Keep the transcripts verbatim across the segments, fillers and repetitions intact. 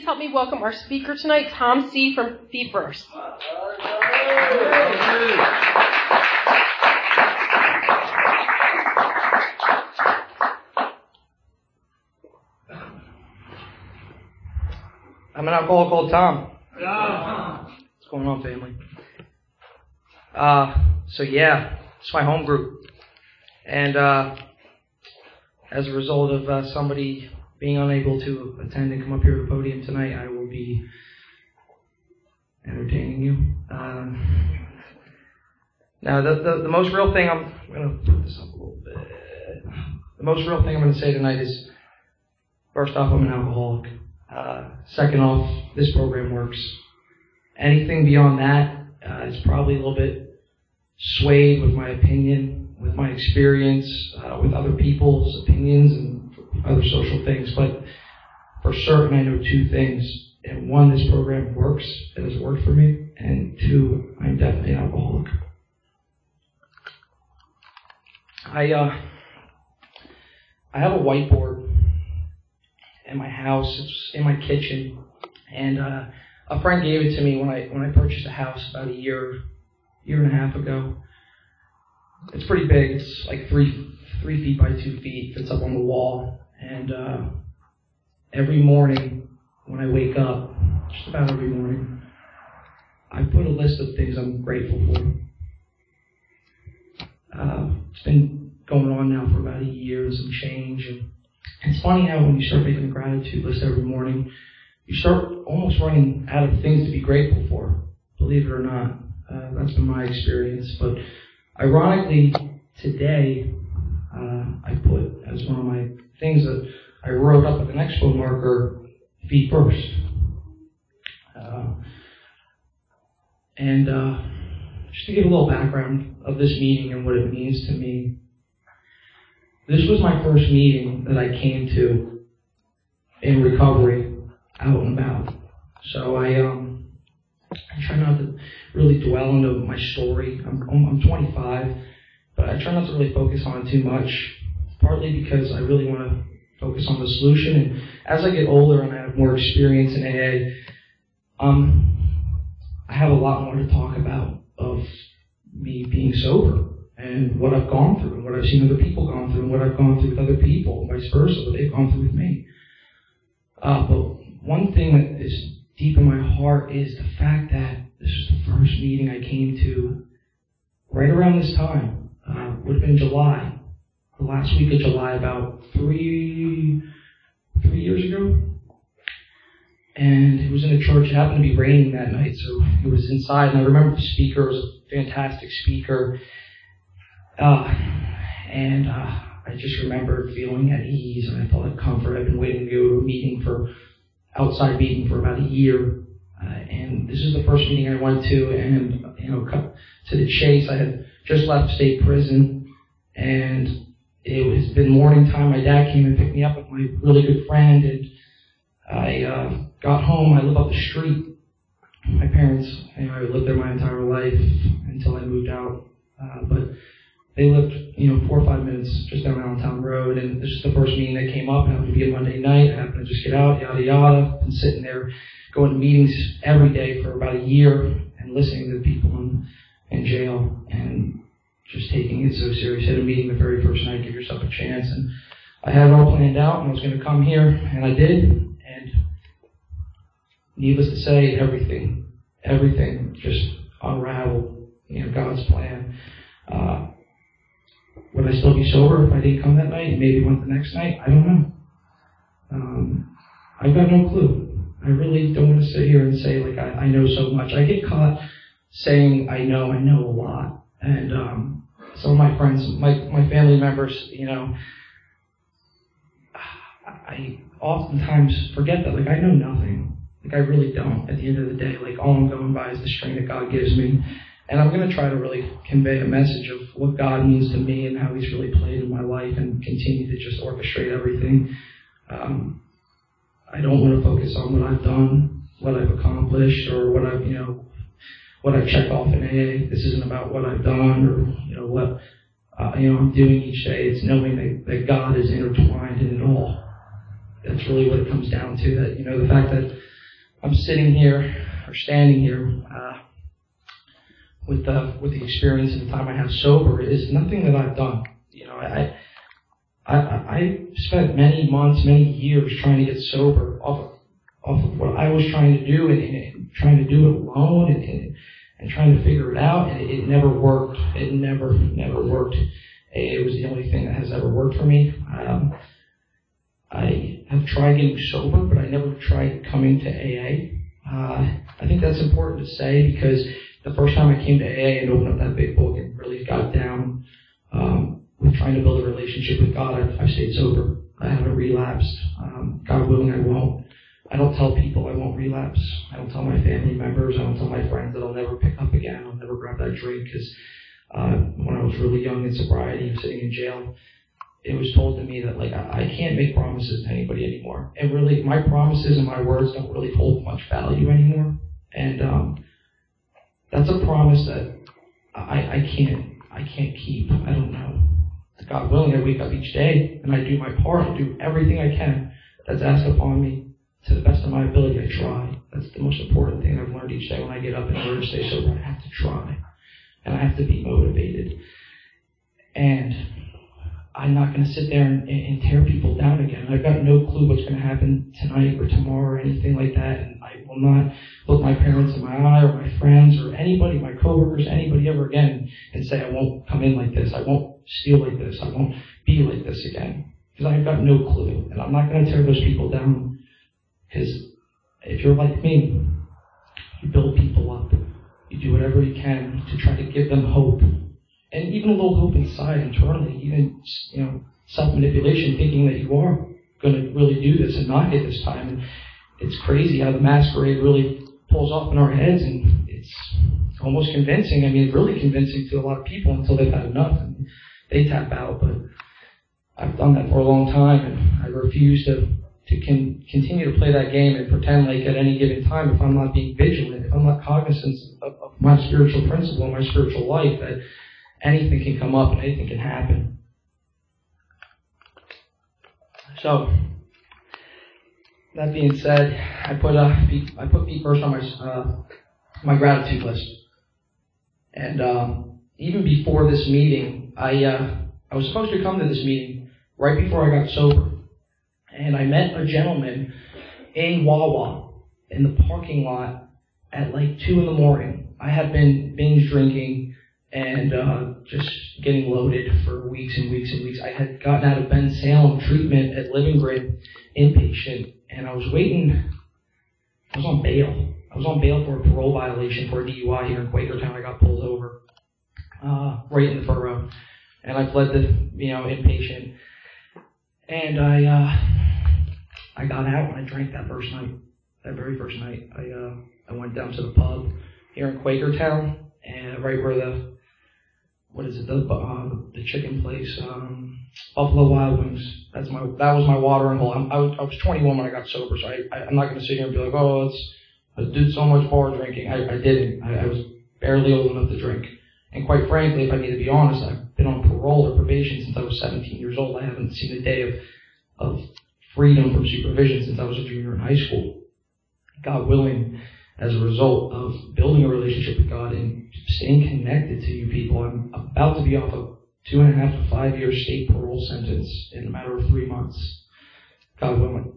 Help me welcome our speaker tonight, Tom C. from Feet First. I'm an alcoholic called Tom. Yeah. What's going on, family? Uh, so yeah, it's my home group. And uh, as a result of uh, somebody being unable to attend and come up here to the podium tonight, I will be entertaining you. Um, now, the, the, the most real thing, I'm, I'm going to put this up a little bit. The most real thing I'm going to say tonight is, first off, I'm an alcoholic. Uh, second off, this program works. Anything beyond that uh, is probably a little bit swayed with my opinion, with my experience, uh, with other people's opinions and other social things. But for certain, I know two things. And one, this program works. It has worked for me. And two, I'm definitely an alcoholic. I uh, I have a whiteboard in my house. It's in my kitchen, and uh, a friend gave it to me when I when I purchased a house about a year year and a half ago. It's pretty big. It's like three three feet by two feet. It's up on the wall, and uh, every morning when I wake up, just about every morning, I put a list of things I'm grateful for. Uh, it's been going on now for about a year and some change, and it's funny how when you start making a gratitude list every morning, you start almost running out of things to be grateful for, believe it or not. Uh, that's been my experience. But ironically, today, uh, I put as one of my things that I wrote up with an expo marker, Feet First. Uh, and uh, just to give a little background of this meeting and what it means to me, this was my first meeting that I came to in recovery, out and about. So I um I try not to really dwell into my story. I'm I'm twenty-five, but I try not to really focus on it too much. Partly because I really want to focus on the solution. And as I get older and I have more experience in A A, um, I have a lot more to talk about of me being sober and what I've gone through and what I've seen other people gone through and what I've gone through with other people, and vice versa, what they've gone through with me. Uh, but one thing that is deep in my heart is the fact that this was the first meeting I came to right around this time. Uh, would have been July, the last week of July, about three, three years ago. And it was in a church. It happened to be raining that night, so it was inside. And I remember the speaker was a fantastic speaker. Uh, and uh, I just remember feeling at ease, and I felt like comfort. I've been waiting to go to a meeting for, outside meeting for about a year. Uh, and this is the first meeting I went to, and, you know, cut to the chase. I had just left state prison, and it has been morning time. My dad came and picked me up with my really good friend, and I uh, got home. I live up the street. My parents, you know, I lived there my entire life until I moved out. Uh, but they lived, you know, four or five minutes just down Allentown Road, and this is the first meeting that came up. It happened to be a Monday night. I happened to just get out, yada, yada. Been sitting there going to meetings every day for about a year and listening to people in, in jail and just taking it so serious. Had a meeting the very first night, give yourself a chance. And I had it all planned out, and I was going to come here, and I did. And needless to say, everything, everything just unraveled. You know, God's plan. Uh, would I still be sober if I didn't come that night and maybe went the next night? I don't know. Um, I've got no clue. I really don't want to sit here and say, like, I, I know so much. I get caught saying I know, I know a lot. And um, some of my friends, my, my family members, you know, I oftentimes forget that, like, I know nothing. Like, I really don't. At the end of the day, like, all I'm going by is the strength that God gives me. And I'm going to try to really convey a message of what God means to me and how He's really played in my life and continue to just orchestrate everything. Um, I don't want to focus on what I've done, what I've accomplished, or what I've, you know, what I've checked off in A A. This isn't about what I've done or, you know, what, uh, you know, I'm doing each day. It's knowing that, that God is intertwined in it all. That's really what it comes down to. That, you know, the fact that I'm sitting here, or standing here, uh, with the, with the experience of the time I have sober is nothing that I've done. You know, I, I, I spent many months, many years trying to get sober off of, off of what I was trying to do and, and trying to do it alone and, and, and trying to figure it out, and it, it never worked. It never, never worked. It was the only thing that has ever worked for me. Um, I have tried getting sober, but I never tried coming to A A. Uh, I think that's important to say because the first time I came to A A and opened up that big book and really got down um, with trying to build a relationship with God, I've, I've stayed sober. I haven't relapsed. Um, God willing, I won't. I don't tell people I won't relapse. I don't tell my family members. I don't tell my friends that I'll never pick up again. I'll never grab that drink because uh, when I was really young in sobriety and sitting in jail, it was told to me that, like, I can't make promises to anybody anymore. And really, my promises and my words don't really hold much value anymore. And um, that's a promise that I, I can't I can't keep. I don't know. God willing, I wake up each day and I do my part. I do everything I can that's asked upon me to the best of my ability. I try. That's the most important thing I've learned each day when I get up in order to stay sober. I have to try. And I have to be motivated. And I'm not going to sit there and, and tear people down again. I've got no clue what's going to happen tonight or tomorrow or anything like that. And I will not look my parents in my eye or my friends or anybody, my coworkers, anybody ever again and say I won't come in like this. I won't steal like this. I won't be like this again. Because I've got no clue. And I'm not going to tear those people down. Because if you're like me, you build people up. You do whatever you can to try to give them hope. And even a little hope inside, internally, even, you know, self-manipulation, thinking that you are going to really do this and not hit this time. And it's crazy how the masquerade really pulls off in our heads, and it's almost convincing. I mean, it's really convincing to a lot of people until they've had enough and they tap out. But I've done that for a long time, and I refuse to to con- continue to play that game and pretend like at any given time, if I'm not being vigilant, if I'm not cognizant of, of my spiritual principle and my spiritual life, that anything can come up and anything can happen. So, that being said, I put uh, I put feet first on my uh, my gratitude list, and um, even before this meeting, I uh, I was supposed to come to this meeting right before I got sober, and I met a gentleman in Wawa in the parking lot at like two in the morning. I had been binge drinking and uh, just getting loaded for weeks and weeks and weeks. I had gotten out of Ben Salem treatment at Living Grid, inpatient, and I was waiting. I was on bail. I was on bail for a parole violation for a D U I here in Quakertown. I got pulled over uh, right in the borough, and I fled the, you know, inpatient. And I uh, I got out and I drank that first night. That very first night, I uh, I went down to the pub here in Quakertown, and right where the What is it? The uh, the chicken place, um, Buffalo Wild Wings. That's my that was my watering hole. I'm, I was I was twenty-one when I got sober, so I, I I'm not going to sit here and be like, oh, it's I did so much bar drinking. I, I didn't. I, I was barely old enough to drink. And quite frankly, if I need to be honest, I've been on parole or probation since I was seventeen years old. I haven't seen a day of of freedom from supervision since I was a junior in high school. God willing, as a result of building a relationship with God and staying connected to you people, I'm about to be off a two and a half to five year state parole sentence in a matter of three months. God willing.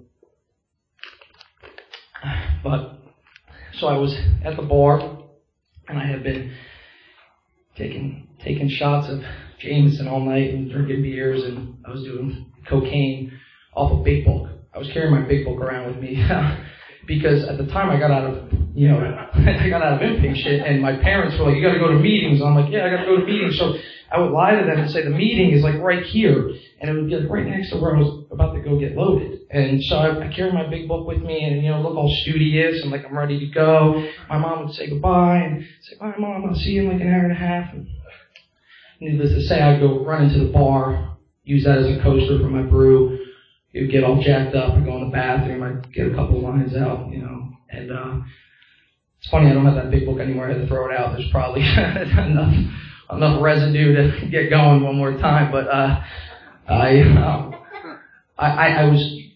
But, so I was at the bar, and I had been taking taking shots of Jameson all night and drinking beers, and I was doing cocaine off a big book. I was carrying my big book around with me because at the time I got out of You know, I got out of inpatient, and my parents were like, you got to go to meetings. I'm like, yeah, I got to go to meetings. So I would lie to them and say the meeting is like right here, and it would be like right next to where I was about to go get loaded. And so I, I carried my big book with me, and, you know, look all studious and like I'm ready to go. My mom would say goodbye and say, bye, Mom, I'll see you in like an hour and a half. And needless to say, I'd go run into the bar, use that as a coaster for my brew. It would get all jacked up. I'd go in the bathroom. I'd get a couple of lines out, you know, and uh it's funny, I don't have that big book anymore. I had to throw it out. There's probably enough enough residue to get going one more time. But uh, I, um, I I was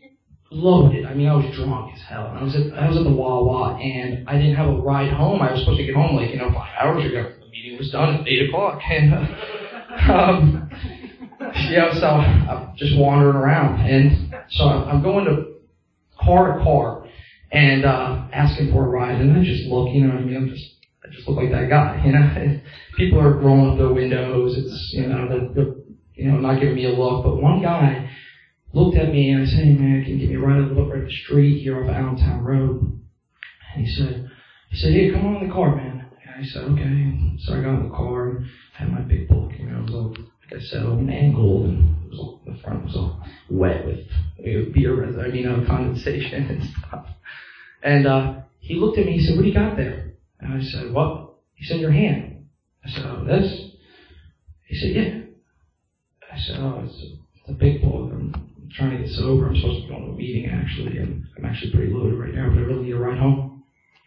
loaded. I mean, I was drunk as hell. I was at, I was at the Wawa, and I didn't have a ride home. I was supposed to get home like, you know, five hours ago. The meeting was done at eight o'clock. And, uh, um, yeah, so I'm just wandering around. And so I'm going to car to car and uh, asking for a ride. And I just look, you know what I mean? I'm just, I just look like that guy, you know? People are rolling up their windows. It's, you know, they're, they're, you know, not giving me a look. But one guy looked at me and I said, hey man, can you give me a ride? I live up right the street here off Allentown Road. And he said, he said, hey, come on in the car, man. And I said, okay. So I got in the car and had my big book, you know, it was all, like I said, all mangled, and it was all, the front was all wet with, with beer, I mean, uh, condensation and stuff. And uh, he looked at me, he said, what do you got there? And I said, what? He said, your hand. I said, oh, this? He said, yeah. I said, oh, it's a, it's a big book. I'm trying to get sober. I'm supposed to be going to a meeting, actually, and I'm actually pretty loaded right now, but I really need a ride home.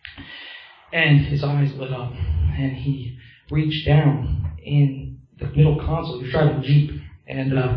And his eyes lit up, and he reached down in the middle console. He was driving a Jeep, and uh,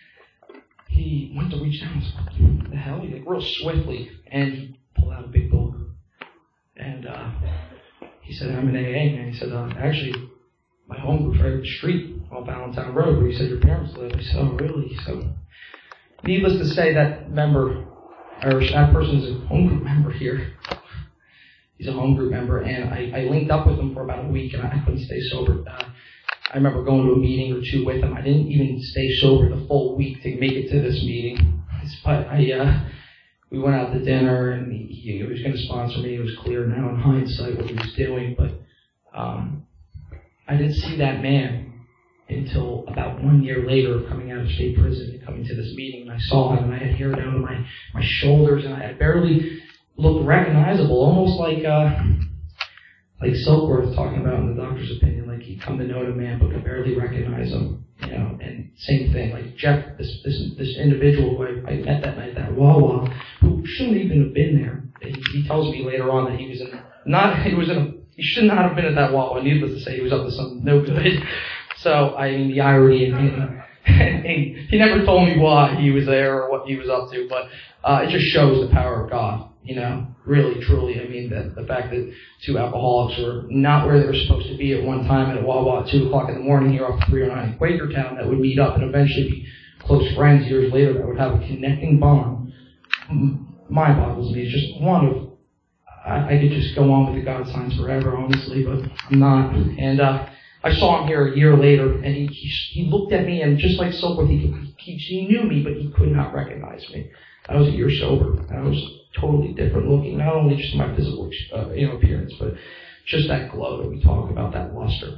he went to reach down. I was like, what the hell? He like real swiftly, and he pulled out a big book. And uh, he said, I'm an A A, man. He said, uh, actually, my home group's right up the street off Allentown Road where you said your parents live. I said, oh, really? So, needless to say, that member, or that person is a home group member here. He's a home group member, and I, I linked up with him for about a week, and I couldn't stay sober. Uh, I remember going to a meeting or two with him. I didn't even stay sober the full week to make it to this meeting. But I, uh, we went out to dinner, and he, he was going to sponsor me. It was clear now in hindsight what he was doing, but um, I didn't see that man until about one year later, coming out of state prison and coming to this meeting. And I saw him, and I had hair down to my, my shoulders, and I barely looked recognizable, almost like uh, like Silkworth talking about in The Doctor's Opinion, like he'd come to know the man but could barely recognize him, you know. And same thing, like Jeff, this this this individual who I, I met that night, that Wawa, who shouldn't even have been there. He, he tells me later on that he was in not he was in a he should not have been at that Wawa. Needless to say, he was up to something no good. So I mean, the irony in him. He never told me why he was there or what he was up to, but uh, it just shows the power of God. You know, really, truly, I mean, that the fact that two alcoholics were not where they were supposed to be at one time at a Wawa at two o'clock in the morning here off three oh nine in Quakertown, that would meet up and eventually be close friends years later, that would have a connecting bond. My boggles me. It's just one of, I, I could just go on with the God signs forever, honestly, but I'm not. And uh, I saw him here a year later, and he he, he looked at me, and just like Silkworth, he, he, he knew me, but he could not recognize me. I was a year sober. I was totally different looking, not only just my physical uh, you know, appearance, but just that glow that we talk about, that luster.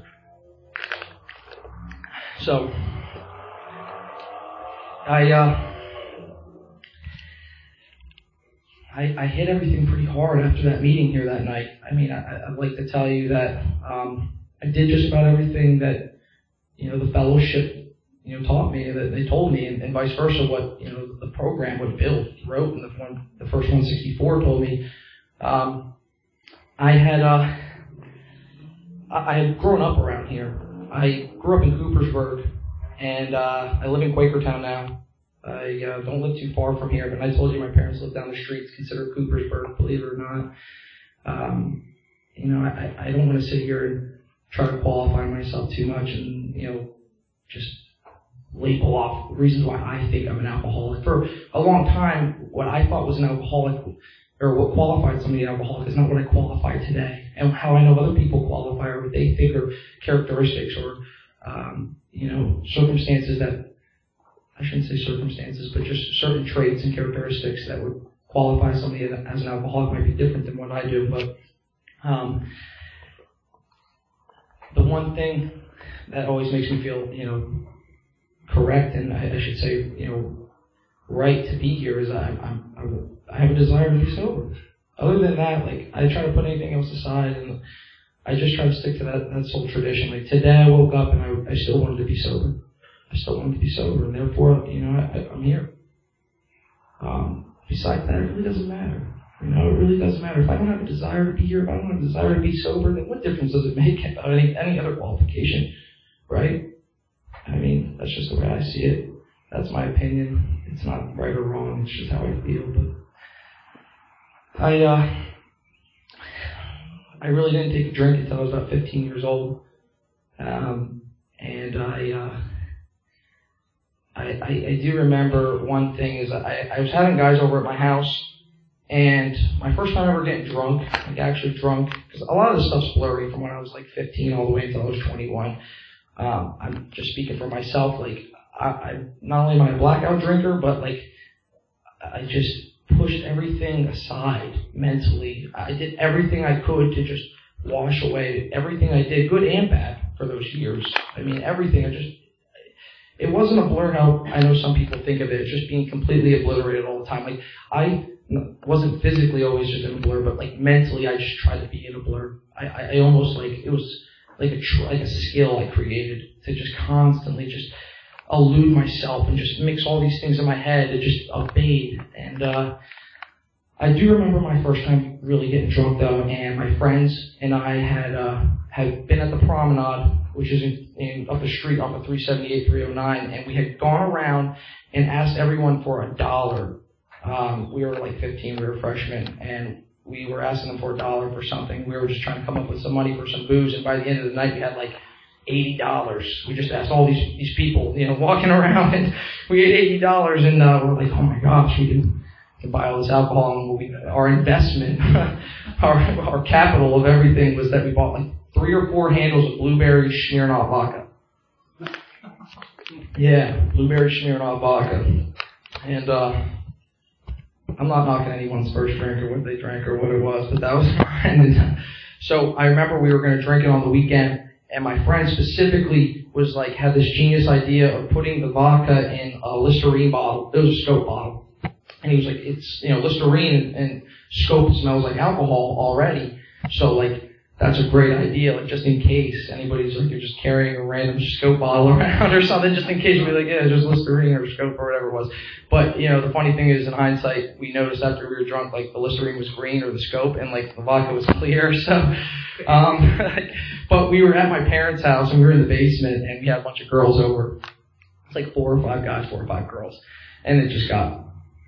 So, I, uh, I, I hit everything pretty hard after that meeting here that night. I mean, I, I'd like to tell you that um, I did just about everything that, you know, the fellowship, you know, taught me, that they told me, and, and vice versa, what, you know, the program, what Bill wrote in the one, the first one sixty-four told me. Um, I had, uh, I had grown up around here. I grew up in Coopersburg, and uh, I live in Quakertown now. I uh, don't live too far from here, but I told you my parents live down the street. It's considered Coopersburg, believe it or not. Um, you know, I, I don't want to sit here and try to qualify myself too much and, you know, just label off reasons why I think I'm an alcoholic. For a long time, what I thought was an alcoholic, or what qualified somebody an alcoholic, is not what I qualify today. And how I know other people qualify, or what they think are characteristics, or, um, you know, circumstances that, I shouldn't say circumstances, but just certain traits and characteristics that would qualify somebody as an alcoholic might be different than what I do. But um, the one thing that always makes me feel, you know, correct, and I, I should say, you know, right to be here is I, I'm, I'm, I have a desire to be sober. Other than that, like, I try to put anything else aside, and I just try to stick to that, that soul tradition. Like, today I woke up and I, I still wanted to be sober. I still wanted to be sober, and therefore, you know, I, I'm here. Um, besides that, it really doesn't matter. You know, it really doesn't matter. If I don't have a desire to be here, if I don't have a desire to be sober, then what difference does it make about any, any other qualification, right? I mean, that's just the way I see it. that's my opinion. It's not right or wrong. It's just how I feel. But I, uh, I really didn't take a drink until I was about fifteen years old. Um, and I, uh, I, I, I do remember one thing is I, I was having guys over at my house, and my first time ever getting drunk, like actually drunk, because a lot of this stuff's blurry from when I was like fifteen all the way until I was twenty-one. Um, I'm just speaking for myself. Like, I, I not only am I a blackout drinker, but like, I just pushed everything aside mentally. I did everything I could to just wash away everything I did, good and bad, for those years. I mean, everything. I just, it wasn't a blur how I know some people think of it, just being completely obliterated all the time. Like, I wasn't physically always just in a blur, but like mentally, I just tried to be in a blur. I, I, I almost like, it was like a, tr- like a skill I created to just constantly just elude myself and just mix all these things in my head and just evade. And, uh, I do remember my first time really getting drunk though, and my friends and I had uh, had been at the promenade, which is in, in up the street off of three seventy-eight, three oh nine, and we had gone around and asked everyone for a dollar. Um, we were like fifteen, we were freshmen, and we were asking them for a dollar for something. We were just trying to come up with some money for some booze, and by the end of the night, we had like eighty dollars. We just asked all these these people, you know, walking around, and we had eighty dollars, and uh, we're like, oh my gosh, we can. To buy all this alcohol, and we, our investment, our our capital of everything was that we bought like three or four handles of blueberry Smirnoff vodka. Yeah, blueberry Smirnoff vodka. And uh, I'm not knocking anyone's first drink or what they drank or what it was, but that was mine. And so I remember we were going to drink it on the weekend, and my friend specifically was like had this genius idea of putting the vodka in a Listerine bottle. It was a Scope bottle. And he was like, it's, you know, Listerine and, and Scope smells like alcohol already. So, like, that's a great idea, like, just in case anybody's, like, you're just carrying a random Scope bottle around or something, just in case you'll be like, yeah, just Listerine or Scope or whatever it was. But, you know, the funny thing is, in hindsight, we noticed after we were drunk, like, the Listerine was green or the Scope, and, like, the vodka was clear, so, um, but we were at my parents' house, and we were in the basement, and we had a bunch of girls over. It's like four or five guys, four or five girls. And it just got...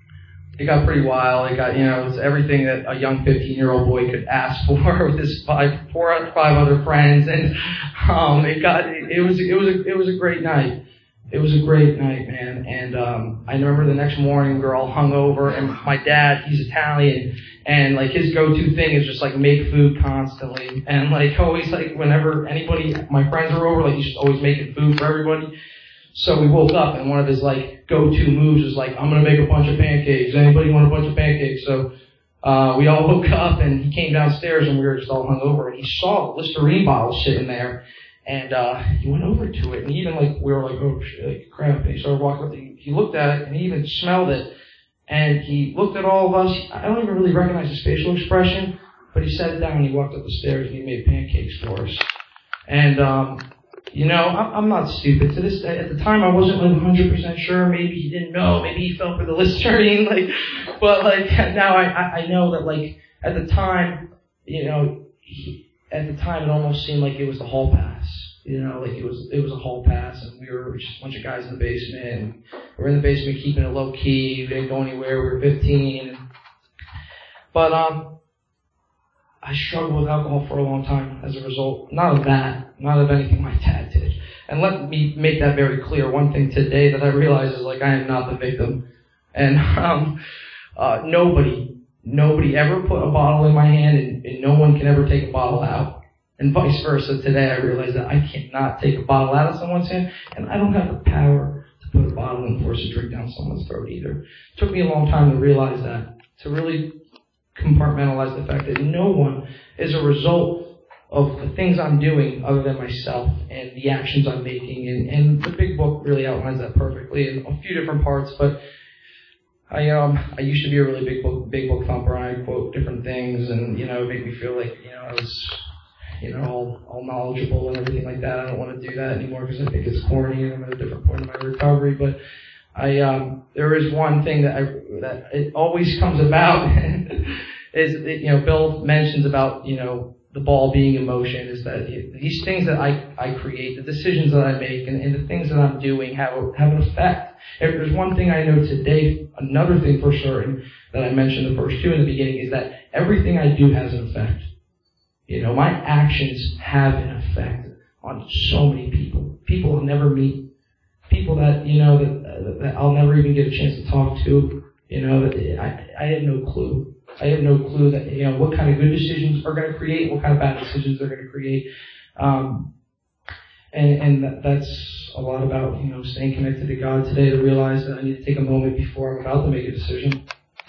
It got pretty wild. It got, you know, it's everything that a young fifteen-year-old boy could ask for with his five, four or five other friends, and um, it got, it, it was, it was, a, it was a great night. It was a great night, man. And um, I remember the next morning we were all hungover, and my dad, he's Italian, and like his go-to thing is just like make food constantly, and like always like whenever anybody, my friends are over, like he's just always making food for everybody. So we woke up, and one of his like go-to moves was like, I'm gonna make a bunch of pancakes. Anybody want a bunch of pancakes? So uh we all woke up, and he came downstairs, and we were just all hungover, and he saw the Listerine bottle sitting there, and uh he went over to it, and even like we were like, oh shit, like, crap. And he started walking up. He, he looked at it, and he even smelled it, and he looked at all of us. I don't even really recognize his facial expression, but he sat down, and he walked up the stairs, and he made pancakes for us. And um You know, I'm not stupid. To this day, at the time, I wasn't like one hundred percent sure. Maybe he didn't know. Maybe he fell for the Listerine. Like, but like now, I I know that like at the time, you know, he, at the time it almost seemed like it was the hall pass. You know, like it was it was a hall pass, and we were just a bunch of guys in the basement. And we were in the basement keeping it low key. We didn't go anywhere. We were fifteen. But um, I struggled with alcohol for a long time as a result. Not of that, not of anything my dad did. And let me make that very clear. One thing today that I realize is like I am not the victim. And um, uh, nobody, nobody ever put a bottle in my hand, and, and no one can ever take a bottle out. And vice versa. Today I realize that I cannot take a bottle out of someone's hand, and I don't have the power to put a bottle and force a drink down someone's throat either. It took me a long time to realize that, to really compartmentalize the fact that no one is a result of the things I'm doing other than myself and the actions I'm making. And, and the big book really outlines that perfectly in a few different parts. But I um I used to be a really big book big book thumper, and I'd quote different things, and you know it made me feel like you know I was you know all, all knowledgeable and everything like that. I don't want to do that anymore because I think it's corny, and I'm at a different point in my recovery. But I um there is one thing that I that it always comes about is you know Bill mentions about you know the ball being in motion, is that these things that I I create, the decisions that I make, and, and the things that I'm doing have a, have an effect if there's one thing I know today, another thing for certain that I mentioned the first two in the beginning is that everything I do has an effect. You know, my actions have an effect on so many people. People I'll never meet. People that, you know, that, that I'll never even get a chance to talk to. You know, I, I have no clue. I have no clue that, you know, what kind of good decisions are going to create, what kind of bad decisions they're going to create. Um, and, and that, that's a lot about, you know, staying connected to God today to realize that I need to take a moment before I'm about to make a decision.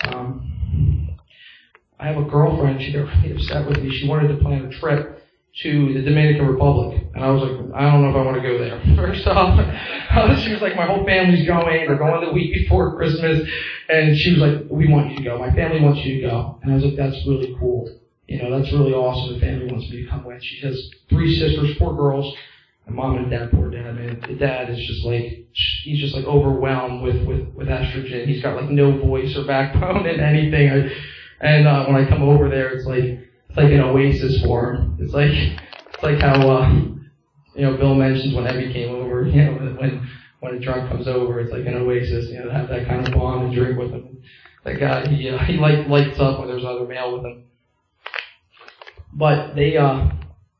Um, I have a girlfriend, she got really upset with me. She wanted to plan a trip to the Dominican Republic. And I was like, I don't know if I want to go there. First off, she was like, my whole family's going. They're going the week before Christmas. And she was like, we want you to go. My family wants you to go. And I was like, that's really cool. You know, that's really awesome. The family wants me to come with. She has three sisters, four girls. And mom and dad, poor dad, man. The dad is just like, he's just like overwhelmed with, with, with estrogen. He's got like no voice or backbone in anything. I, and uh, when I come over there, it's like, it's like an oasis for him. It's like, it's like how, uh, you know, Bill mentions when Evie came over, you know, when, when a drunk comes over, it's like an oasis, you know, to have that kind of bond and drink with him. That guy, he, uh, he light, lights up when there's another male with him. But they, uh,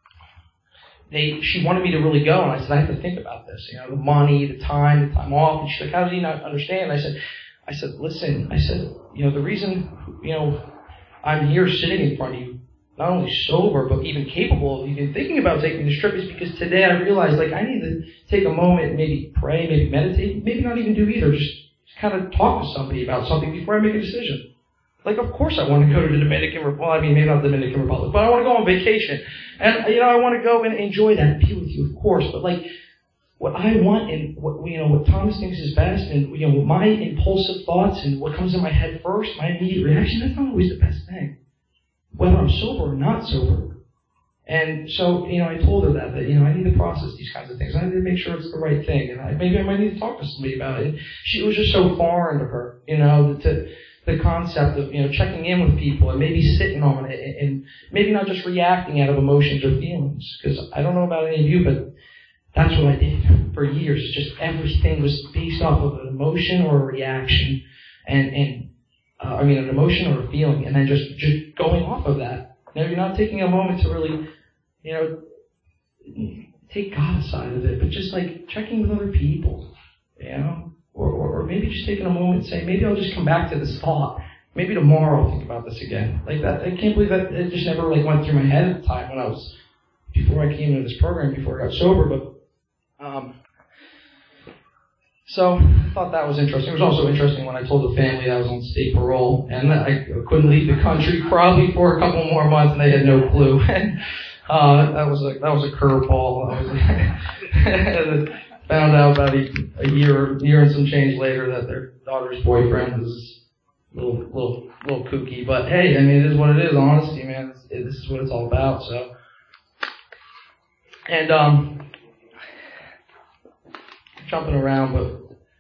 they, she wanted me to really go, and I said, I have to think about this, you know, the money, the time, the time off. And she's like, how does he not understand? I said, I said, listen, I said, you know, the reason, you know, I'm here sitting in front of you, not only sober, but even capable of even thinking about taking this trip, is because today I realized, like, I need to take a moment, maybe pray, maybe meditate, maybe not even do either, just, just kind of talk to somebody about something before I make a decision. Like, of course I want to go to the Dominican Republic, well, I mean, maybe not the Dominican Republic, but I want to go on vacation. And, you know, I want to go and enjoy that and be with you, of course, but like, what I want and what, you know, what Thomas thinks is best and, you know, my impulsive thoughts and what comes in my head first, my immediate reaction, that's not always the best thing. Whether I'm sober or not sober. And so, you know, I told her that, that, you know, I need to process these kinds of things. I need to make sure it's the right thing. And I, maybe I might need to talk to somebody about it. And she was just so foreign to her, you know, to the concept of, you know, checking in with people and maybe sitting on it and, and maybe not just reacting out of emotions or feelings. Because I don't know about any of you, but that's what I did for years. Just everything was based off of an emotion or a reaction. And, and, Uh, I mean, an emotion or a feeling, and then just, just going off of that. You know, you're not taking a moment to really, you know, take God aside of it, but just like checking with other people, you know, or, or, or maybe just taking a moment and saying, maybe I'll just come back to this thought. Maybe tomorrow I'll think about this again. Like that, I can't believe that it just never like went through my head at the time when I was, before I came into this program, before I got sober, but, um, So I thought that was interesting. It was also interesting when I told the family I was on state parole and that I couldn't leave the country probably for a couple more months, and they had no clue. And uh, that was a that was a curveball. I was found out about a, a year year and some change later that their daughter's boyfriend was a little little little kooky. But hey, I mean, it is what it is. Honesty, man. It's, it, this is what it's all about. So, and um. jumping around, but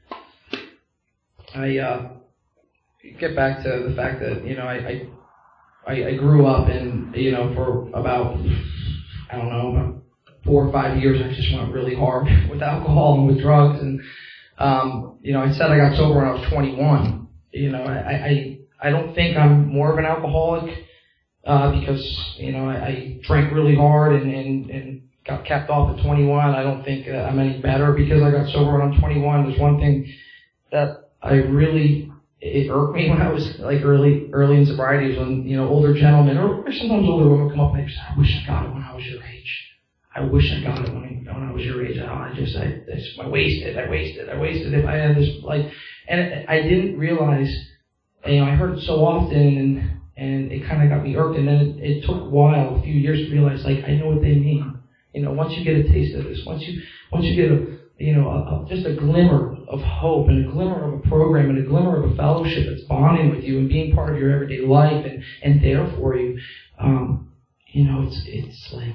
I uh, get back to the fact that, you know, I, I I grew up and, you know, for about, I don't know, about four or five years, I just went really hard with alcohol and with drugs. And, um, you know, I said I got sober when I was twenty-one. You know, I, I, I don't think I'm more of an alcoholic uh, because, you know, I, I drank really hard and, and, and got capped off at twenty-one. I don't think uh, I'm any better because I got sober when I'm twenty-one. There's one thing that I really, it irked me when I was like early, early in sobriety is when, you know, older gentlemen or sometimes older women come up and they say, I wish I got it when I was your age. I wish I got it when I, when I was your age. I just, I, I, just, I wasted, I wasted, I wasted. If I had this, like, and I didn't realize, you know, I heard it so often and, and it kind of got me irked. And then it, it took a while, a few years to realize, like, I know what they mean. You know, once you get a taste of this, once you, once you get a, you know, a, a, just a glimmer of hope and a glimmer of a program and a glimmer of a fellowship that's bonding with you and being part of your everyday life and, and there for you, um, you know, it's, it's like,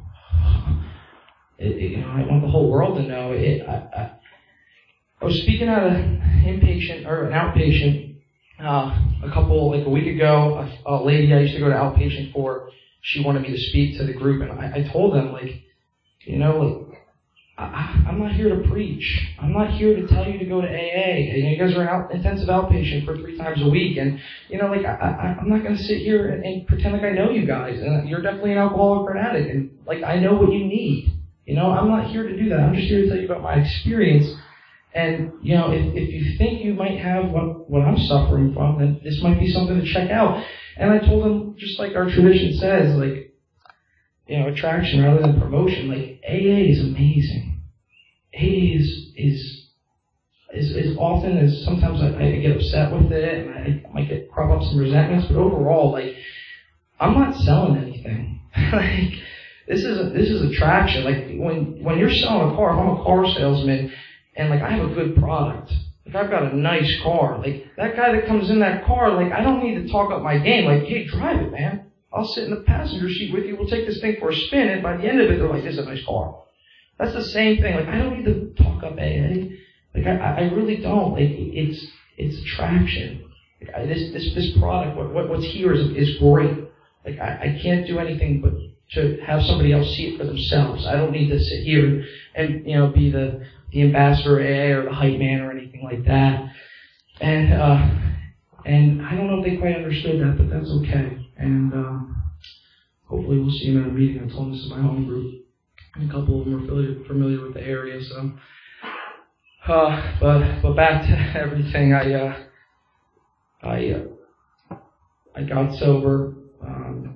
it, it, you know, I want the whole world to know it. I, I, I was speaking at an inpatient or an outpatient, uh, a couple, like a week ago, a, a lady I used to go to outpatient for, she wanted me to speak to the group, and I, I told them, like, you know, like, I, I'm not here to preach. I'm not here to tell you to go to A A. You know, you guys are an out, intensive outpatient for three times a week, and you know, like I, I, I'm not going to sit here and, and pretend like I know you guys. And you're definitely an alcoholic or an addict, and like I know what you need. You know, I'm not here to do that. I'm just here to tell you about my experience. And you know, if if you think you might have what what I'm suffering from, then this might be something to check out. And I told them, just like our tradition says, like, you know, attraction rather than promotion. Like A A is amazing. A A is, is, is, as often as sometimes I, I get upset with it and I, I might get crop up some resentments, but overall, like, I'm not selling anything. Like, this is, a, this is attraction. Like, when, when you're selling a car, if I'm a car salesman and like I have a good product, like I've got a nice car, like that guy that comes in that car, like I don't need to talk up my game. Like, hey, drive it, man. I'll sit in the passenger seat with you. We'll take this thing for a spin. And by the end of it, they're like, this is a nice car. That's the same thing. Like, I don't need to talk up A A. Like, I, I really don't. Like, it's it's attraction. Like, I, this this this product, what, what what's here is is great. Like, I, I can't do anything but to have somebody else see it for themselves. I don't need to sit here and, and you know be the the ambassador of A A or the hype man or anything like that. And uh, and I don't know if they quite understood that, but that's okay. And um, hopefully we'll see them at a meeting. I told them this is my home group. And a couple of them are familiar, familiar with the area, so. Uh, but but back to everything. I uh, I uh, I got sober um,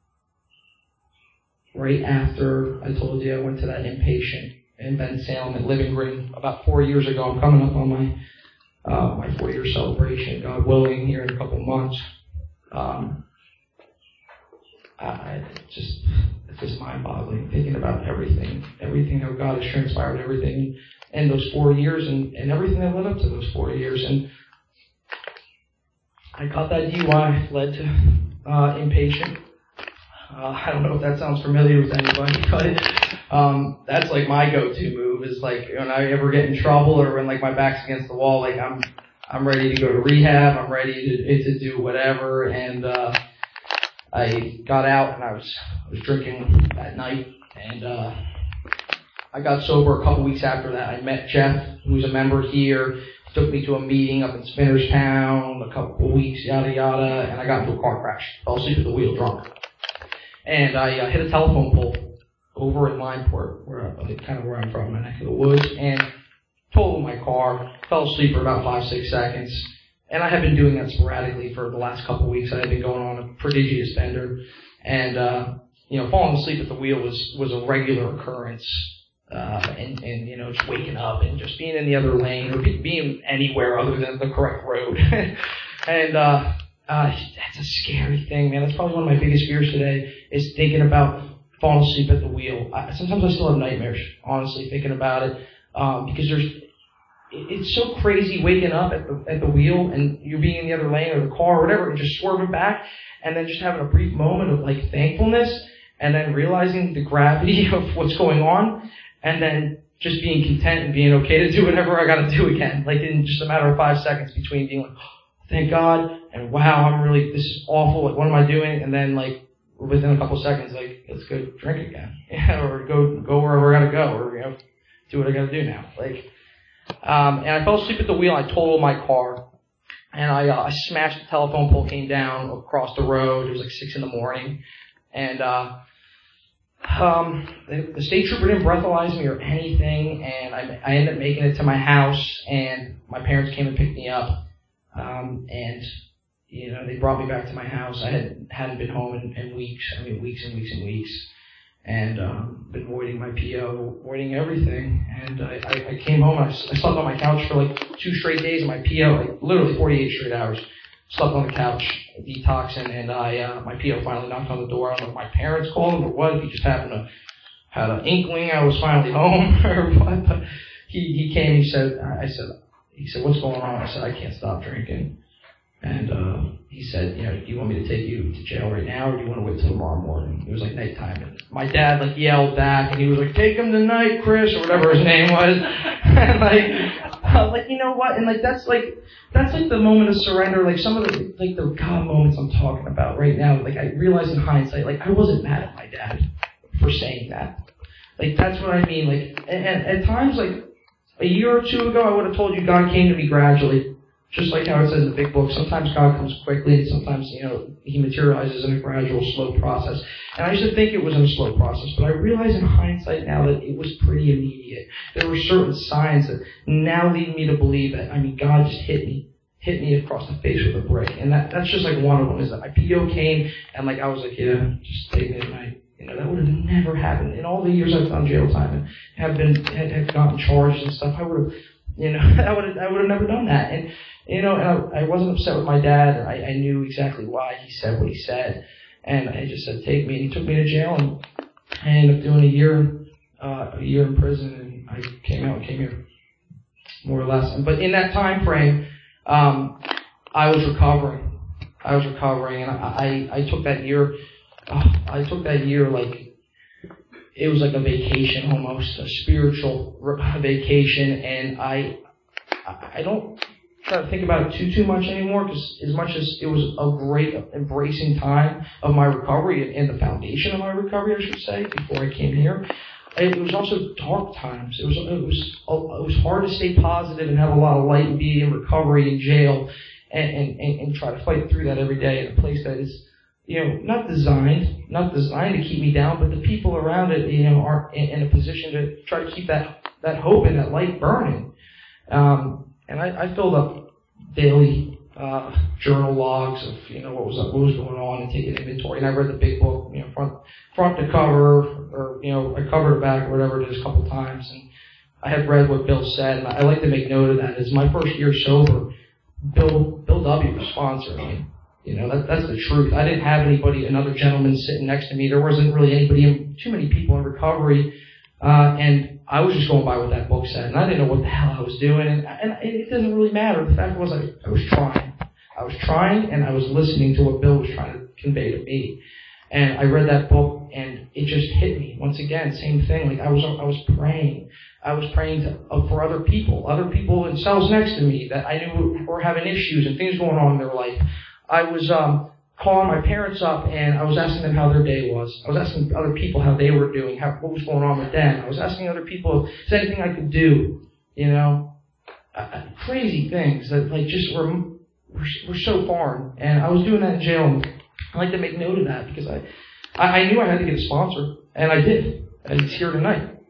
right after I told you I went to that inpatient in Ben Salem at Living Green about four years ago. I'm coming up on my uh, my four year celebration, God willing, here in a couple months. Um, I just. It's just mind-boggling, thinking about everything, everything how God has transpired, everything in those four years and, and everything that led up to those four years. And I got that D U I, led to uh, inpatient. Uh, I don't know if that sounds familiar with anybody, but um, that's like my go-to move is like when I ever get in trouble or when like my back's against the wall, like I'm I'm ready to go to rehab, I'm ready to, to do whatever, and uh, I got out and I was I was drinking that night, and uh, I got sober a couple weeks after that. I met Jeff, who's a member here. He took me to a meeting up in Spinnerstown, a couple of weeks, yada yada, and I got into a car crash. Fell asleep at the wheel, drunk, and I uh, hit a telephone pole over in Lineport, where I, kind of where I'm from, my neck of the woods, and totaled my car. Fell asleep for about five six seconds. And I have been doing that sporadically for the last couple of weeks. I had been going on a prodigious bender. And, uh, you know, falling asleep at the wheel was, was a regular occurrence. Uh, and, and, you know, just waking up and just being in the other lane or be, being anywhere other than the correct road. and, uh, uh, that's a scary thing, man. That's probably one of my biggest fears today is thinking about falling asleep at the wheel. I, sometimes I still have nightmares, honestly, thinking about it. Um, because there's, it's so crazy waking up at the at the wheel and you're being in the other lane or the car or whatever and just swerving back and then just having a brief moment of like thankfulness and then realizing the gravity of what's going on and then just being content and being okay to do whatever I got to do again. Like in just a matter of five seconds between being like, oh, thank God, and wow, I'm really, this is awful, like what am I doing? And then like within a couple seconds, like let's go drink again, or go go wherever I got to go, or you know, do what I got to do now. Like. Um, and I fell asleep at the wheel. I totaled my car, and I, uh, I smashed the telephone pole, came down across the road. It was like six in the morning, and uh, um, the, the state trooper didn't breathalyze me or anything, and I, I ended up making it to my house, and my parents came and picked me up, um, and you know they brought me back to my house. I had hadn't been home in, in weeks. I mean, weeks and weeks and weeks. And um, been voiding my P O, voiding everything. And I, I, I came home, and I, I slept on my couch for like two straight days, and my P O, like literally forty-eight straight hours. Slept on the couch, detoxing, and I, uh, my P O finally knocked on the door. I don't know if my parents called him or what, if he just happened to had an inkling I was finally home or what. But he, he came, he said, I said, he said, what's going on? I said, I can't stop drinking. And uh, he said, you know, do you want me to take you to jail right now, or do you want to wait till tomorrow morning? It was like nighttime. And my dad like yelled back, and he was like, take him tonight, Chris, or whatever his name was. And like, I was like, you know what? And like, that's like, that's like the moment of surrender. Like some of the, like the God moments I'm talking about right now. Like I realize in hindsight, like I wasn't mad at my dad for saying that. Like, that's what I mean. Like, and, and at times, like, a year or two ago, I would have told you God came to me gradually. Just like how it says in the big book, sometimes God comes quickly, and sometimes, you know, He materializes in a gradual, slow process. And I used to think it was in a slow process, but I realize in hindsight now that it was pretty immediate. There were certain signs that now lead me to believe that, I mean, God just hit me, hit me across the face with a brick. And that, that's just like one of them, is that my P O came, and like I was like, yeah, just take me tonight. You know, that would have never happened. In all the years I've done jail time and have been, had, have gotten charged and stuff, I would have, you know, I would have, I would have never done that. And, you know, and I, I wasn't upset with my dad. I, I knew exactly why he said what he said. And I just said, take me. And he took me to jail, and I ended up doing a year, uh, a year in prison, and I came out and came here, more or less. But in that time frame, um, I was recovering. I was recovering, and I, I, I took that year, uh, I took that year like, it was like a vacation almost, a spiritual vacation, and I, I don't try to think about it too, too much anymore, because as much as it was a great embracing time of my recovery and the foundation of my recovery, I should say, before I came here, it was also dark times. It was, it was, it was hard to stay positive and have a lot of light and be in recovery in jail and, and, and try to fight through that every day in a place that is, you know, not designed, not designed to keep me down, but the people around it, you know, are in, in a position to try to keep that, that hope and that light burning. Um, and I, I filled up daily, uh, journal logs of, you know, what was, what was going on and taking inventory. And I read the big book, you know, front, front to cover, or, you know, I covered it back or whatever it is a couple times. And I had read what Bill said, and I like to make note of that. As my first year sober, Bill, Bill W. was sponsoring me. You know, that, that's the truth. I didn't have anybody, another gentleman sitting next to me. There wasn't really anybody, in, too many people in recovery. Uh, and I was just going by what that book said. And I didn't know what the hell I was doing. And, and it doesn't really matter. The fact was I, I was trying. I was trying, and I was listening to what Bill was trying to convey to me. And I read that book, and it just hit me. Once again, same thing. Like I was, I was praying. I was praying to, uh, for other people, other people in cells next to me that I knew were having issues and things going on in their life. I was um, calling my parents up, and I was asking them how their day was. I was asking other people how they were doing, how, what was going on with them. I was asking other people if there's anything I could do, you know. Uh, crazy things that like just were, were were so foreign. And I was doing that in jail, and I like to make note of that because I, I, I knew I had to get a sponsor, and I did. And he's here tonight.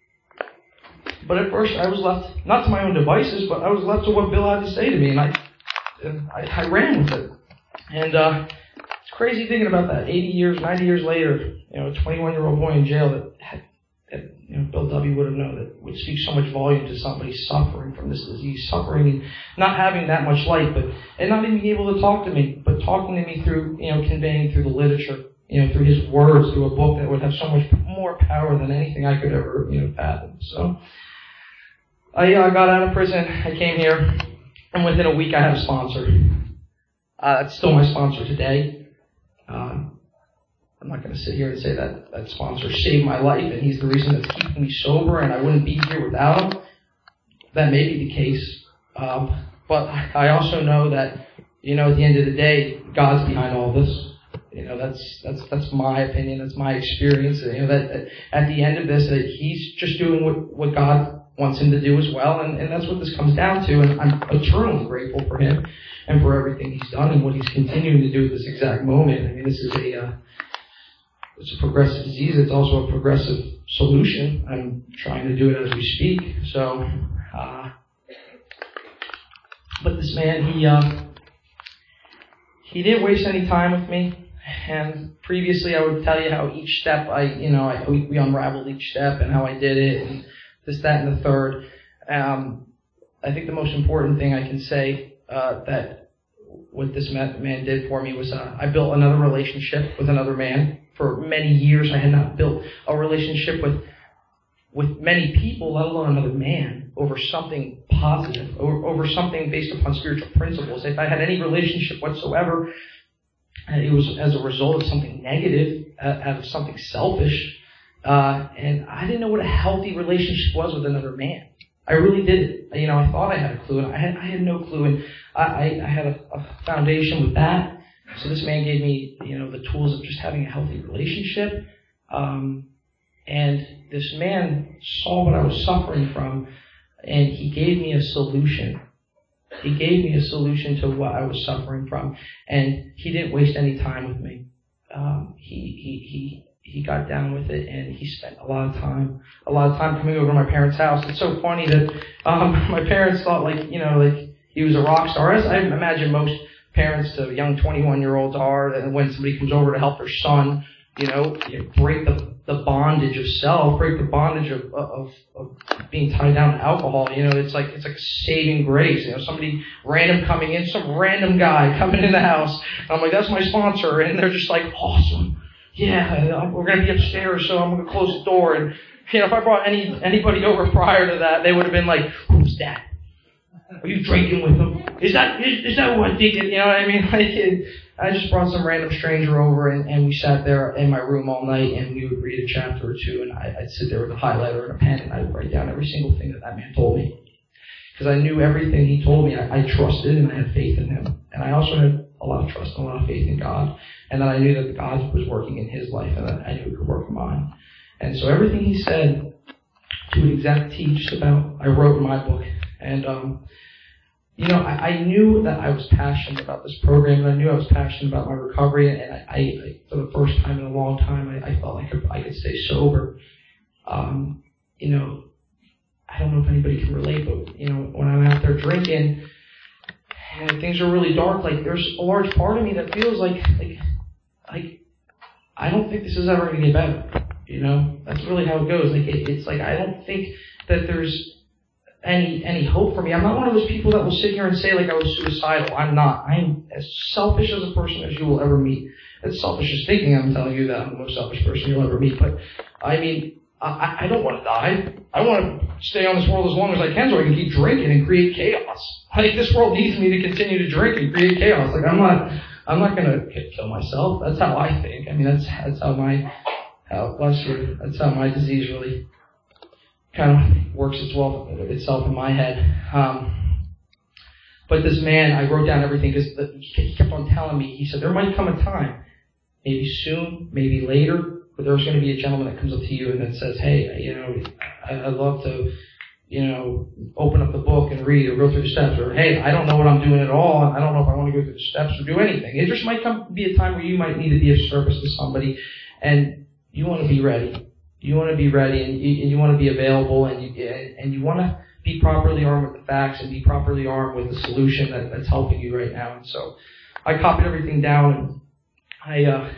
But at first I was left, not to my own devices, but I was left to what Bill had to say to me, and I, and I, I ran with it. And uh, it's crazy thinking about that. eighty years, ninety years later, you know, a twenty-one-year-old boy in jail that, had, that you know, Bill W. would have known that would speak so much volume to somebody suffering from this disease, suffering and not having that much light, but and not even being able to talk to me, but talking to me through, you know, conveying through the literature, you know, through his words, through a book that would have so much more power than anything I could ever, you know, fathom. So I uh, got out of prison. I came here, and within a week I had a sponsor. Uh, that's still my sponsor today. Uh, I'm not going to sit here and say that that sponsor saved my life and he's the reason that's keeping me sober and I wouldn't be here without him. That may be the case. Um, but I also know that, you know, at the end of the day, God's behind all this. You know, that's that's that's my opinion. That's my experience. You know, that, that at the end of this, that he's just doing what, what God wants him to do as well, and, and that's what this comes down to. And I'm eternally grateful for him and for everything he's done and what he's continuing to do at this exact moment. I mean, this is a uh, it's a progressive disease. It's also a progressive solution. I'm trying to do it as we speak. So, uh, but this man, he uh, he didn't waste any time with me. And previously, I would tell you how each step I, you know, I, we, we unraveled each step and how I did it. And this, that, and the third. Um, I think the most important thing I can say uh, that what this man did for me was uh, I built another relationship with another man. For many years, I had not built a relationship with with many people, let alone another man, over something positive, over, over something based upon spiritual principles. If I had any relationship whatsoever, it was as a result of something negative, out of something selfish. Uh, and I didn't know what a healthy relationship was with another man. I really didn't. You know, I thought I had a clue, and I had I had no clue. And I, I, I had a, a foundation with that. So this man gave me, you know, the tools of just having a healthy relationship. Um, And this man saw what I was suffering from, and he gave me a solution. He gave me a solution to what I was suffering from, and he didn't waste any time with me. Um, he he he he got down with it, and he spent a lot of time, a lot of time coming over to my parents' house. It's so funny that um, my parents thought like you know like he was a rock star, as I imagine most parents to young twenty-one-year-olds are. And when somebody comes over to help their son, you know, you break the the bondage of self, break the bondage of, of of being tied down to alcohol. You know, it's like it's like saving grace. You know, somebody random coming in, some random guy coming in the house. And I'm like, that's my sponsor, and they're just like, awesome, yeah, we're gonna be upstairs, so I'm gonna close the door. And you know, if I brought any anybody over prior to that, they would have been like, who's that? Are you drinking with them? Is that is, is that what they did? You know what I mean? Like, it, I just brought some random stranger over, and, and we sat there in my room all night, and we would read a chapter or two, and I, I'd sit there with a highlighter and a pen, and I'd write down every single thing that that man told me. Because I knew everything he told me. I, I trusted, and I had faith in him. And I also had a lot of trust and a lot of faith in God. And that I knew that God was working in his life, and that I knew he could work in mine. And so everything he said, to an exact T, just about, I wrote in my book. And, um, You know, I, I knew that I was passionate about this program, and I knew I was passionate about my recovery, and I, I for the first time in a long time, I, I felt like I could stay sober. Um, you know, I don't know if anybody can relate, but, you know, when I'm out there drinking, and things are really dark, like, there's a large part of me that feels like, like, like, I don't think this is ever going to get better. You know, that's really how it goes. Like, it, it's like, I don't think that there's any any hope for me. I'm not one of those people that will sit here and say like I was suicidal. I'm not. I'm as selfish as a person as you will ever meet. It's selfish as thinking I'm telling you that I'm the most selfish person you'll ever meet. But I mean, I, I don't want to die. I want to stay on this world as long as I can so I can keep drinking and create chaos. Like, this world needs me to continue to drink and create chaos. Like, I'm not I'm not gonna kill myself. That's how I think. I mean, that's that's how my how bless you. That's how my disease really kind of works itself, itself in my head. Um, but this man, I wrote down everything because he kept on telling me, he said, there might come a time, maybe soon, maybe later, but there's going to be a gentleman that comes up to you and that says, hey, you know, I'd love to, you know, open up the book and read or go through the steps, or hey, I don't know what I'm doing at all, and I don't know if I want to go through the steps or do anything. It just might come be a time where you might need to be of service to somebody, and you want to be ready. You want to be ready, and you, and you want to be available, and you, and you want to be properly armed with the facts and be properly armed with the solution that, that's helping you right now. And so I copied everything down, and I, uh,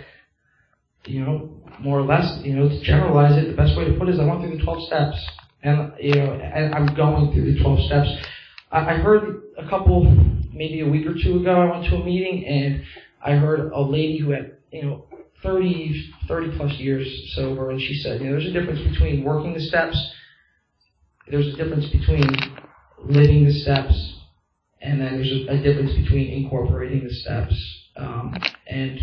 you know, more or less, you know, to generalize it, the best way to put it is I went through the twelve steps, and, you know, and I'm going through the twelve steps. I, I heard a couple, maybe a week or two ago, I went to a meeting, and I heard a lady who had, you know, thirty, thirty plus years sober, and she said, you know, there's a difference between working the steps, there's a difference between living the steps, and then there's a, a difference between incorporating the steps. Um, and,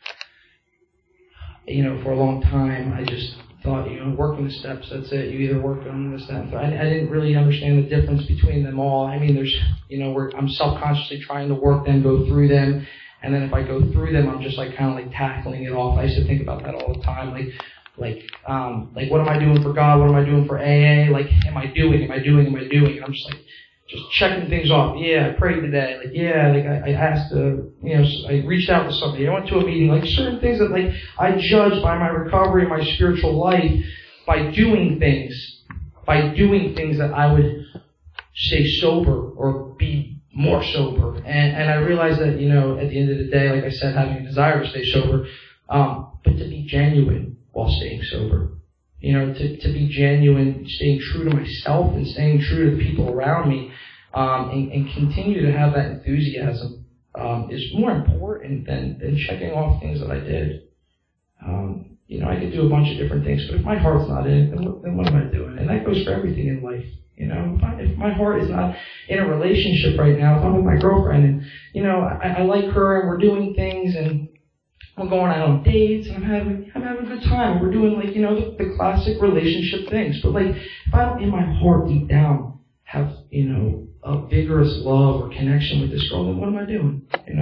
you know, for a long time, I just thought, you know, working the steps, that's it. You either work on this, that, and I, I didn't really understand the difference between them all. I mean, there's, you know, where I'm self-consciously trying to work them, go through them, and then if I go through them, I'm just like kind of like tackling it off. I used to think about that all the time. Like, like, um, like, what am I doing for God? What am I doing for A A? Like, am I doing? Am I doing? Am I doing? And I'm just like, just checking things off. Yeah, I prayed today. Like, yeah, like I, I asked, uh, you know, I reached out to somebody. I went to a meeting. Like, certain things that like I judge by my recovery, my spiritual life, by doing things, by doing things that I would stay sober or be more sober. And, and I realized that, you know, at the end of the day, like I said, having a desire to stay sober, um, but to be genuine while staying sober. You know, to, to be genuine, staying true to myself and staying true to the people around me, um, and, and continue to have that enthusiasm, um, is more important than, than checking off things that I did. Um, you know, I could do a bunch of different things, but if my heart's not in it, then what, then what am I doing? And that goes for everything in life. You know, if, I, if my heart is not in a relationship right now, if I'm with my girlfriend and, you know, I, I like her and we're doing things and we're going out on dates and I'm having, I'm having a good time. We're doing like, you know, the, the classic relationship things. But like, if I don't in my heart deep down have, you know, a vigorous love or connection with this girl, then what am I doing? You know,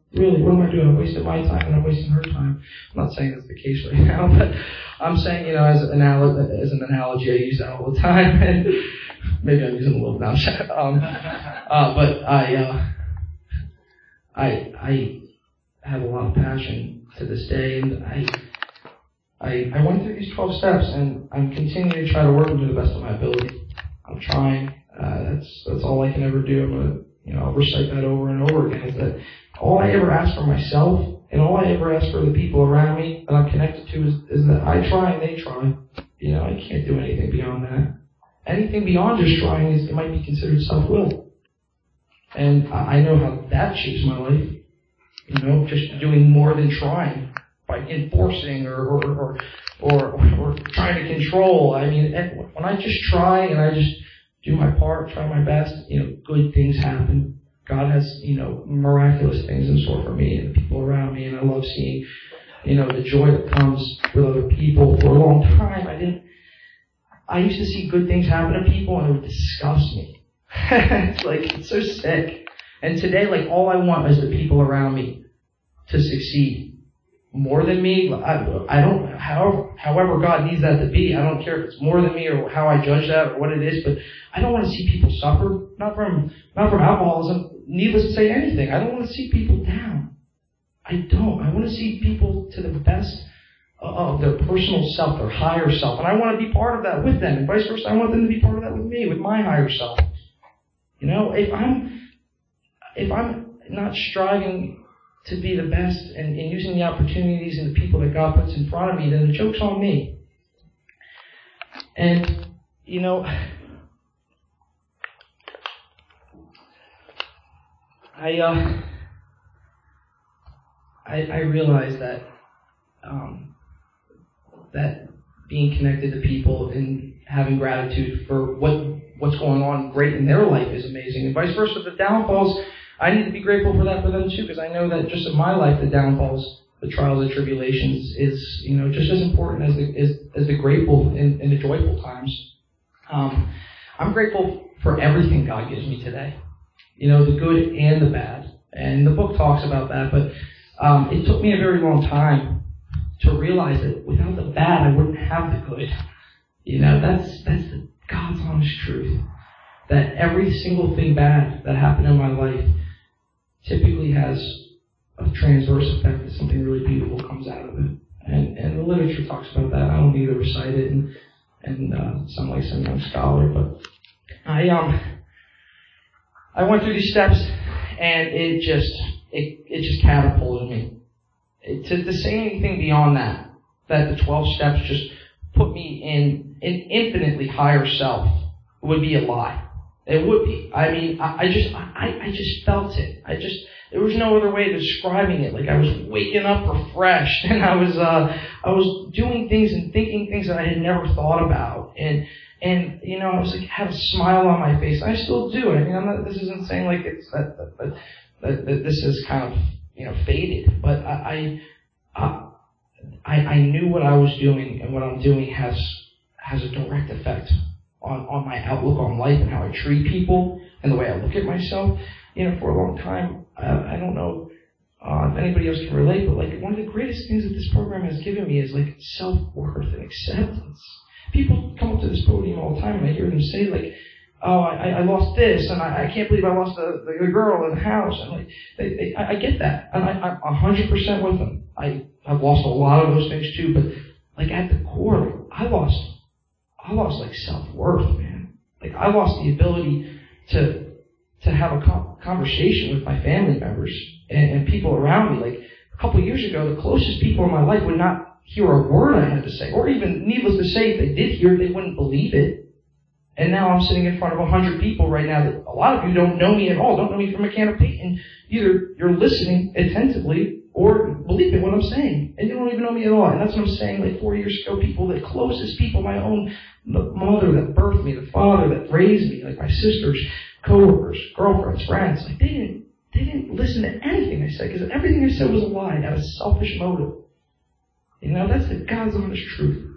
Really, what am I doing? I'm wasting my time and I'm wasting her time. I'm not saying that's the case right now, but I'm saying, you know, as an, analo- as an analogy, I use that all the time. And maybe I'm using a little now. um, uh, but I, uh, I, I have a lot of passion to this day, and I, I, I went through these twelve steps, and I'm continuing to try to work them to the best of my ability. I'm trying. Uh, that's that's all I can ever do. I'm gonna, you know, I'll recite that over and over again. Is that all I ever ask for myself, and all I ever ask for the people around me that I'm connected to, is, is that I try and they try. You know, I can't do anything beyond that. Anything beyond just trying is, it might be considered self-will. And I know how that shapes my life. You know, just doing more than trying by enforcing or or or or, or trying to control. I mean, when I just try and I just do my part, try my best, you know, good things happen. God has, you know, miraculous things in store for me and the people around me, and I love seeing, you know, the joy that comes with other people. For a long time, I didn't, I used to see good things happen to people and it would disgust me. It's like, it's so sick. And today, like, all I want is the people around me to succeed. More than me, I, I don't, however, however God needs that to be, I don't care if it's more than me or how I judge that or what it is, but I don't want to see people suffer, not from, not from alcoholism, needless to say anything. I don't want to see people down. I don't. I want to see people to the best of their personal self, their higher self, and I want to be part of that with them, and vice versa. I want them to be part of that with me, with my higher self. You know, if I'm, if I'm not striving to be the best and, and using the opportunities and the people that God puts in front of me, then the joke's on me. And, you know, I, uh, I, I realize that, um, that being connected to people and having gratitude for what, what's going on great in their life is amazing. And vice versa, the downfalls, I need to be grateful for that for them too, because I know that just in my life, the downfalls, the trials and tribulations is, you know, just as important as the, as, as the grateful and, and the joyful times. Um, I'm grateful for everything God gives me today. You know, the good and the bad. And the book talks about that, but um, it took me a very long time to realize that without the bad, I wouldn't have the good. You know, that's that's the God's honest truth. That every single thing bad that happened in my life typically has a transverse effect, that something really beautiful comes out of it. And and the literature talks about that. I don't need to recite it and and uh, sound like some young scholar, but I um I went through these steps, and it just it it just catapulted me. It, to to say anything beyond that, that the twelve steps just put me in an infinitely higher self, would be a lie. It would be. I mean, I, I just, I, I just felt it. I just, there was no other way of describing it. Like I was waking up refreshed, and I was, uh, I was doing things and thinking things that I had never thought about, and, and you know, I was like, had a smile on my face. I still do. I mean, I'm not. This isn't saying like it's that, that, that, that, that this is kind of, you know, faded, but I, I, I, I knew what I was doing, and what I'm doing has, has a direct effect on, on my outlook on life and how I treat people and the way I look at myself. You know, for a long time, I, I don't know uh, if anybody else can relate, but like one of the greatest things that this program has given me is like self-worth and acceptance. People come up to this podium all the time, and I hear them say like, "Oh, I, I lost this, and I, I can't believe I lost the, the, the girl in the house." And like, they, they, I, I get that, and I, I'm a hundred percent with them. I have lost a lot of those things too, but like at the core, like, I lost. I lost like self-worth, man. Like I lost the ability to to have a conversation with my family members and, and people around me. Like a couple of years ago, the closest people in my life would not hear a word I had to say, or even, needless to say, if they did hear it, they wouldn't believe it. And now I'm sitting in front of a hundred people right now that a lot of you don't know me at all, don't know me from a can of paint, and either you're listening attentively or believing what I'm saying, and you don't even know me at all. And that's what I'm saying. Like four years ago, people, the closest people, my own the mother that birthed me, the father that raised me, like my sisters, coworkers, girlfriends, friends, like they didn't, they didn't listen to anything I said, because everything I said was a lie, out of selfish motive. You know, that's the God's honest truth.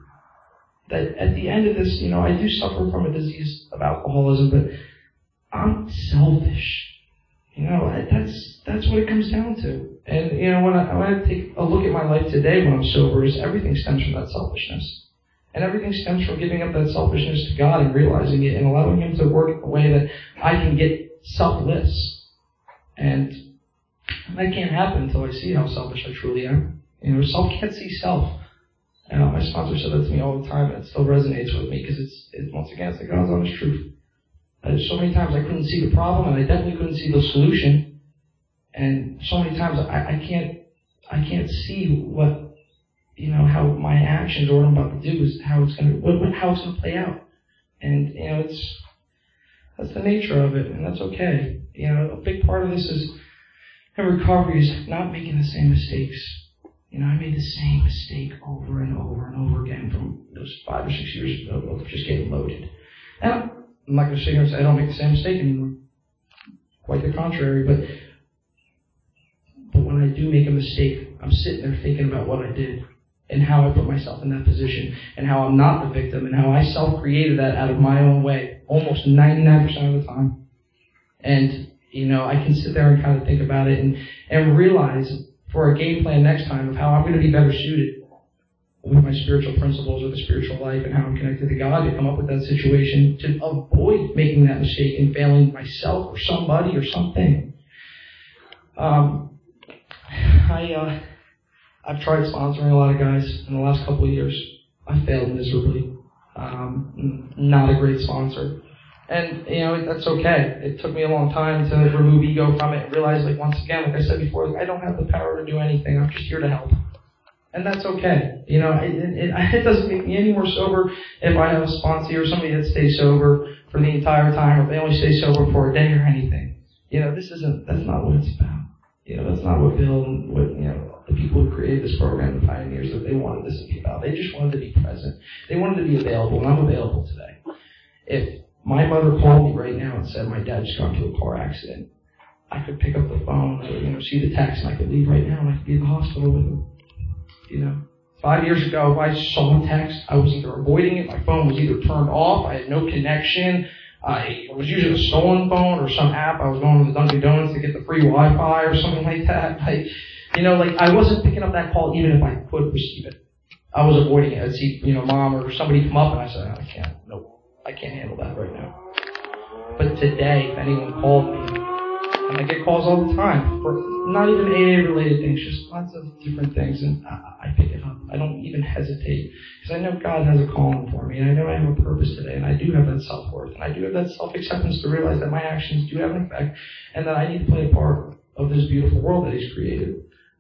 That at the end of this, you know, I do suffer from a disease of alcoholism, but I'm selfish. You know, I, that's that's what it comes down to. And, you know, when I, when I take a look at my life today when I'm sober, is everything stems from that selfishness. And everything stems from giving up that selfishness to God and realizing it and allowing Him to work in a way that I can get selfless. And that can't happen until I see how selfish I truly am. You know, self can't see self. You know, my sponsor said that to me all the time, and it still resonates with me because it's, it, once again, it's the God's honest truth. Uh, so many times I couldn't see the problem, and I definitely couldn't see the solution. And so many times I, I can't, I can't see what, you know, how my actions or what I'm about to do is how it's going to, what, how it's going to play out. And, you know, it's, that's the nature of it, and that's okay. You know, a big part of this is, in recovery, is not making the same mistakes. You know, I made the same mistake over and over and over again from those five or six years ago of just getting loaded. And I'm not going to sit here and say I don't make the same mistake anymore. Quite the contrary, but but when I do make a mistake, I'm sitting there thinking about what I did and how I put myself in that position and how I'm not the victim and how I self-created that out of my own way almost ninety-nine percent of the time. And, you know, I can sit there and kind of think about it and, and realize for a game plan next time of how I'm going to be better suited with my spiritual principles or the spiritual life and how I'm connected to God to come up with that situation to avoid making that mistake and failing myself or somebody or something. Um, I, uh, I've tried sponsoring a lot of guys in the last couple of years. I failed miserably. Um, not a great sponsor. And, you know, that's okay. It took me a long time to remove ego from it and realize, like, once again, like I said before, I don't have the power to do anything. I'm just here to help. And that's okay. You know, it, it, it doesn't make me any more sober if I have a sponsor or somebody that stays sober for the entire time or they only stay sober for a day or anything. You know, this isn't, that's not what it's about. You know, that's not what Bill and what, you know, the people who created this program, the pioneers, that they wanted this to be about. They just wanted to be present. They wanted to be available, and I'm available today. If my mother called me right now and said my dad just got into a car accident, I could pick up the phone, or, you know, see the text, and I could leave right now, and I could be in the hospital with him. You know, five years ago, if I saw a text, I was either avoiding it, my phone was either turned off, I had no connection, I was using a stolen phone or some app, I was going to the Dunkin' Donuts to get the free Wi-Fi or something like that. I, you know, like, I wasn't picking up that call even if I could receive it. I was avoiding it. I'd see, you know, mom or somebody come up, and I said, I can't, nope. I can't handle that right now. But today, if anyone called me, and I get calls all the time for not even A A-related things, just lots of different things, and I, I pick it up. I don't even hesitate, because I know God has a calling for me, and I know I have a purpose today, and I do have that self-worth, and I do have that self-acceptance to realize that my actions do have an effect, and that I need to play a part of this beautiful world that He's created.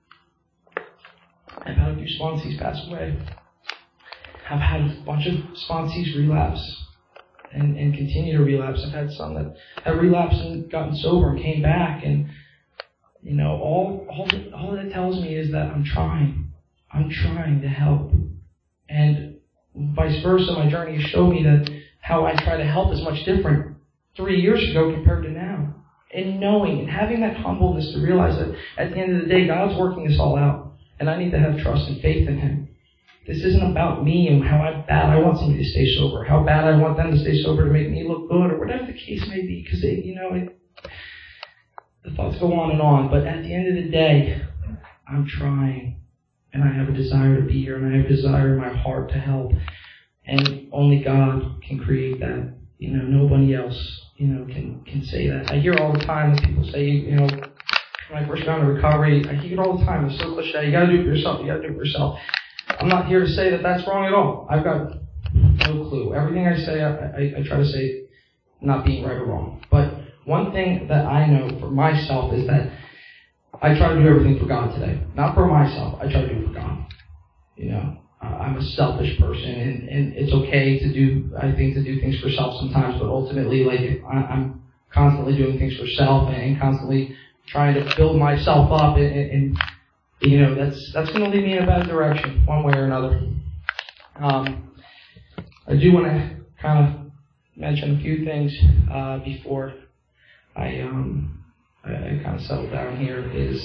I've had a few sponsees pass away. I've had a bunch of sponsees relapse. And, and continue to relapse. I've had some that have relapsed and gotten sober and came back, and you know, all all that, all that tells me is that I'm trying. I'm trying to help, and vice versa. My journey has shown me that how I try to help is much different three years ago compared to now. And knowing and having that humbleness to realize that at the end of the day, God's working this all out, and I need to have trust and faith in Him. This isn't about me and how bad I want somebody to stay sober, how bad I want them to stay sober to make me look good, or whatever the case may be, because, you know, it, the thoughts go on and on. But at the end of the day, I'm trying, and I have a desire to be here, and I have a desire in my heart to help. And only God can create that. You know, nobody else, you know, can, can say that. I hear all the time that people say, you know, when I first got into recovery, I hear it all the time. It's so cliche. You got to do it for yourself. You got to do it for yourself. I'm not here to say that that's wrong at all. I've got no clue. Everything I say, I, I, I try to say not being right or wrong. But one thing that I know for myself is that I try to do everything for God today. Not for myself. I try to do it for God. You know, uh, I'm a selfish person, and, and it's okay to do, I think, to do things for self sometimes, but ultimately, like, if I, I'm constantly doing things for self and, and constantly trying to build myself up and, and, and you know, that's that's going to lead me in a bad direction, one way or another. Um, I do want to kind of mention a few things uh, before I um I, I kind of settle down here. Is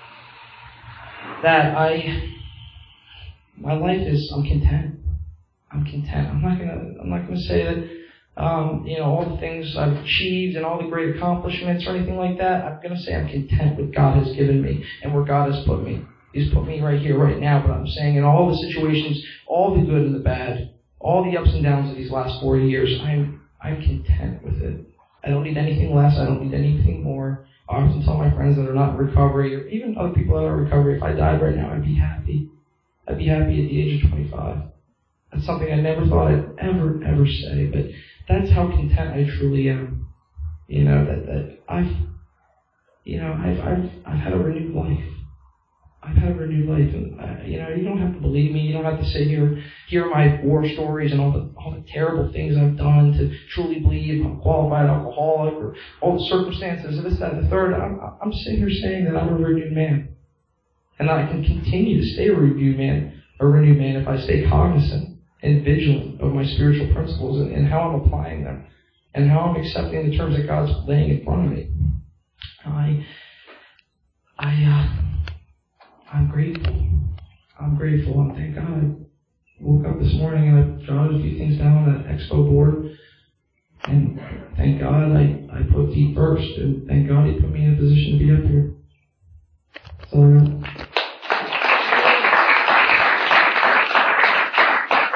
that I my life is I'm content. I'm content. I'm not gonna I'm not gonna say that um, you know, all the things I've achieved and all the great accomplishments or anything like that. I'm going to say I'm content with what God has given me and where God has put me. He's put me right here, right now. But I'm saying in all the situations, all the good and the bad, all the ups and downs of these last four years, I'm I'm content with it. I don't need anything less. I don't need anything more. I often tell my friends that are not in recovery, or even other people that are in recovery, if I died right now, I'd be happy. I'd be happy at the age of twenty-five. That's something I never thought I'd ever, ever say, but that's how content I truly am. You know, that, that I've, you know, I've, I've, I've had a renewed life. I've had a renewed life, and uh, you know, you don't have to believe me. You don't have to sit here, hear my war stories and all the all the terrible things I've done to truly believe I'm a qualified alcoholic or all the circumstances of this, that, and the third. I'm, I'm sitting here saying that I'm a renewed man, and I can continue to stay a renewed man, a renewed man if I stay cognizant and vigilant of my spiritual principles and, and how I'm applying them and how I'm accepting the terms that God's laying in front of me. I, I. Uh, I'm grateful. I'm grateful, and thank God I woke up this morning and I jotted a few things down on that expo board, and thank God I, I put Pete first, and thank God He put me in a position to be up here. That's all I got.